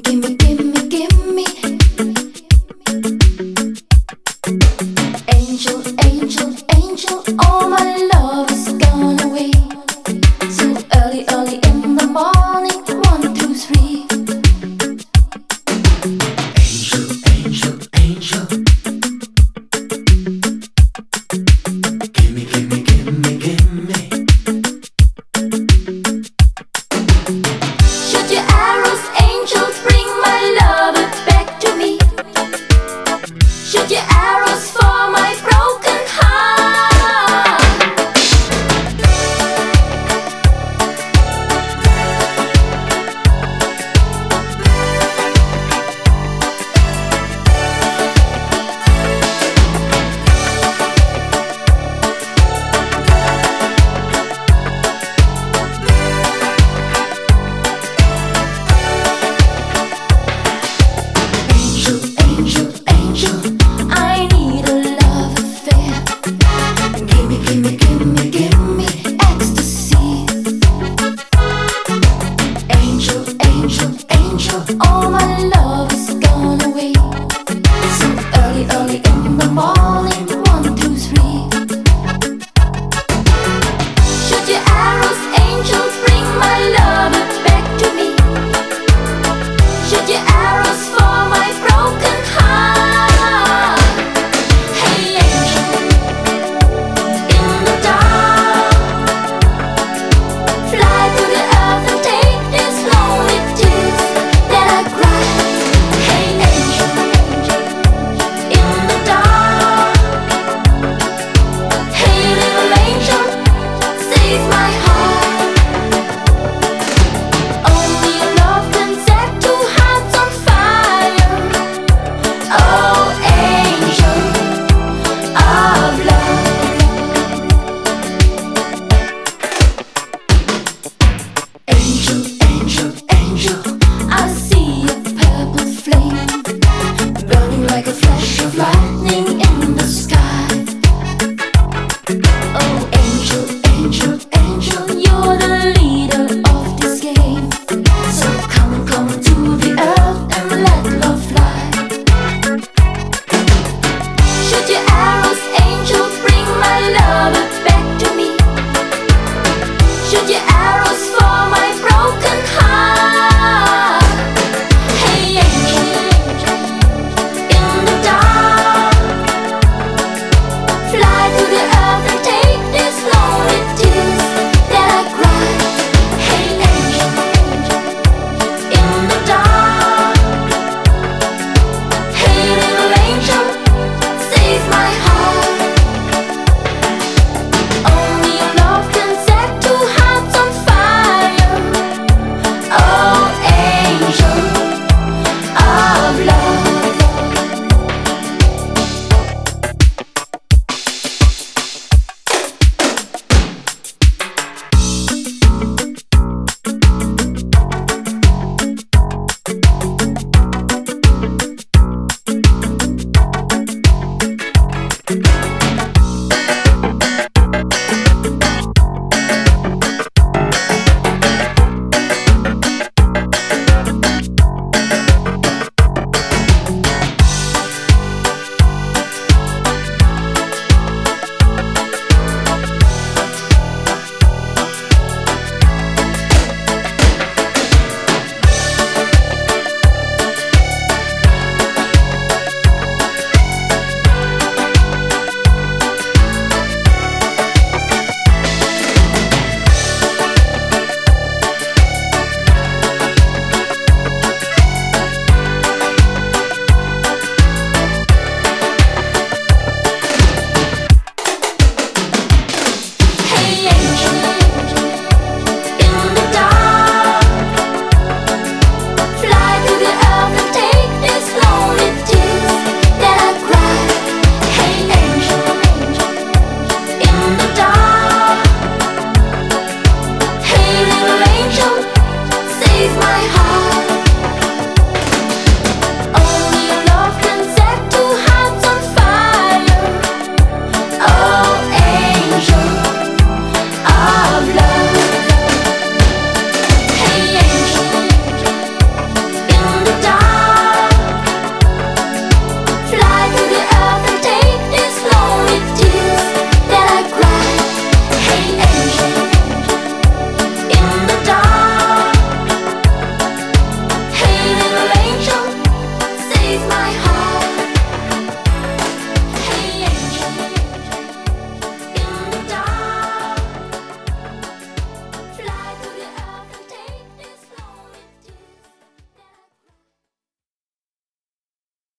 gimme, gimme, gimme. Angel, angel, angel, all my love is gone away. So early, early in the morning, 1, 2, 3. Angel, angel, angel. Gimme, gimme, gimme, gimme. Shoot your arrows, angels, bring my lover back to me. Shoot your arrows for my broken heart. Angel, angel, angel, I need a love affair. Gimme, gimme, gimme, gimme ecstasy. Angel, angel, angel, all my love